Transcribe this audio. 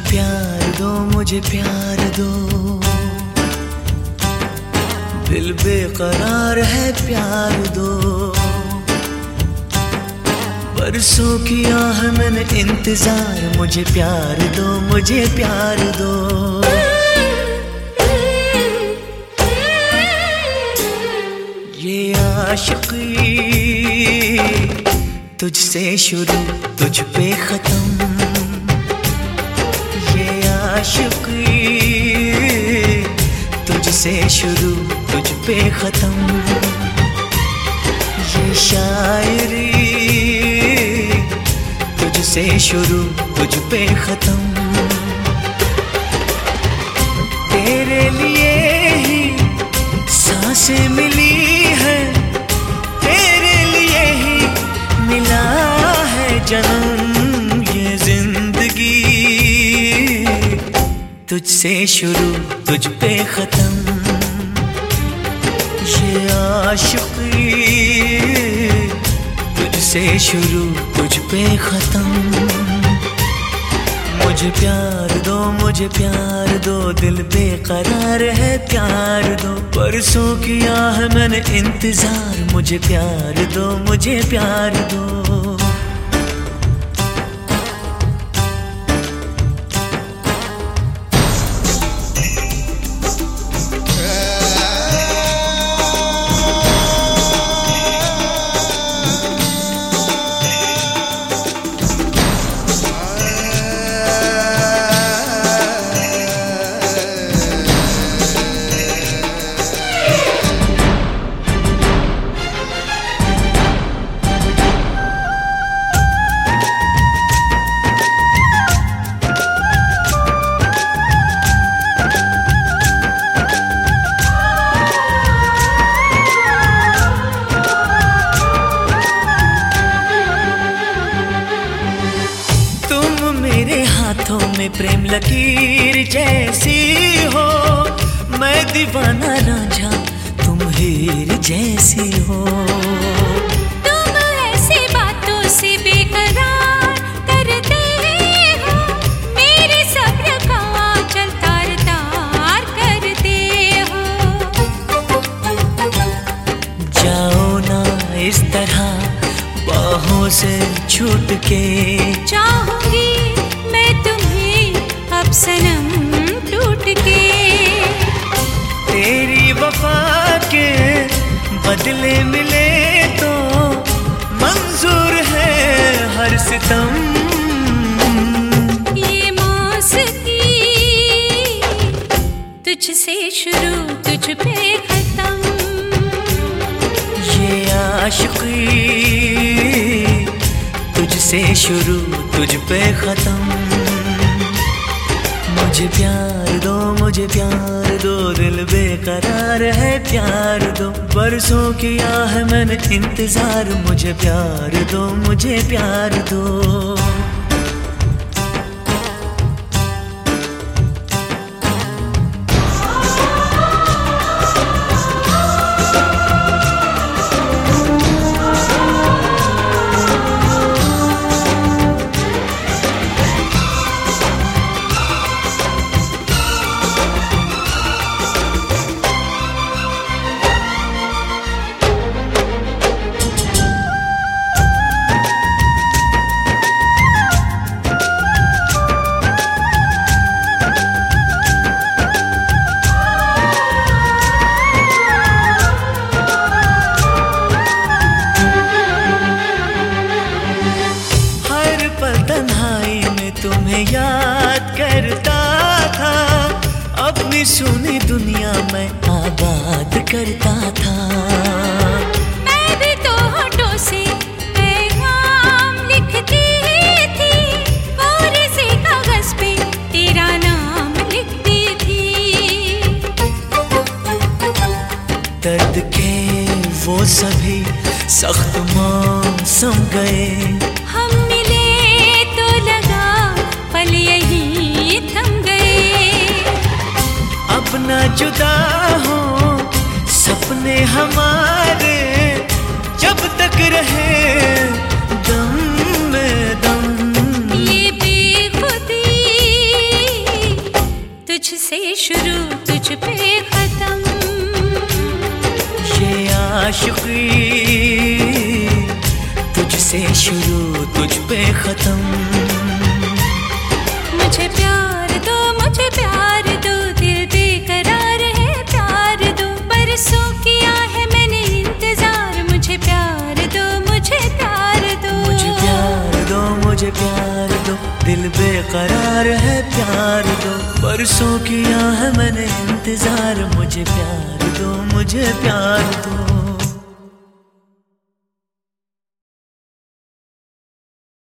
प्यार दो, मुझे प्यार दो, दिल बेकरार है, प्यार दो। बरसों किया है मैंने इंतजार, मुझे प्यार दो, मुझे प्यार दो। ये आशिकी तुझसे शुरू, तुझ पे खत्म। ये आशिकी तुझसे शुरू, तुझ पे खत्म। ये शायरी तुझसे शुरू, तुझ पे खत्म। तेरे लिए ही सांसें मिली है, तेरे लिए ही मिला है जन्म। ये जिंदगी तुझसे शुरू, तुझ पे खत्म। ये आशिकी तुझसे शुरू, तुझ पे खत्म। मुझे प्यार दो, मुझे प्यार दो, दिल बेकरार है, प्यार दो। परसों किया है मैंने इंतजार, मुझे प्यार दो, मुझे प्यार दो। हाथों में प्रेम लकीर जैसी हो, मैं दीवाना रांझा, तुम हीर जैसी हो। तुम ऐसी बातों से बेकरार करते हो, मेरे सब्र का आंचल तार तार करते हो। जाओ ना इस तरह बाहों से छूट के, चाहूंगी अब सनम टूट के। तेरी वफा के बदले मिले तो मंजूर है हर सितम। ये मौसकी तुझसे शुरू, तुझ पे खत्म। ये आशिकी तुझसे शुरू, तुझ पे खत्म। मुझे प्यार दो, मुझे प्यार दो, दिल बेकरार है, प्यार दो। बरसों किया है मैंने इंतजार, मुझे प्यार दो, मुझे प्यार दो। तन्हाई में तुम्हें याद करता था, अपनी सुनी दुनिया में आबाद करता था। मैं भी तो होठों से पैगाम लिखती थी, और इसी कागज पे तेरा नाम लिखती थी। दर्द के वो सभी सख्त मौसम गए, हम मिले तो लगा पल यही थम गए। अब ना जुदा हो सपने हमारे, जब तक रहे दम में दम। ये बेखुदी शुरू तुझ पे खत्म। ये आशिकी तुझसे शुरू तुझ पे खत्म। मुझे प्यार दो, मुझे प्यार दो, दिल बेकरार है प्यार दो। बरसों किया है मैंने इंतजार, मुझे प्यार दो, मुझे प्यार दो। मुझे प्यार दो, मुझे प्यार दो, दिल बेकरार है प्यार दो। बरसों किया है मैंने इंतजार, मुझे प्यार दो, मुझे प्यार दो।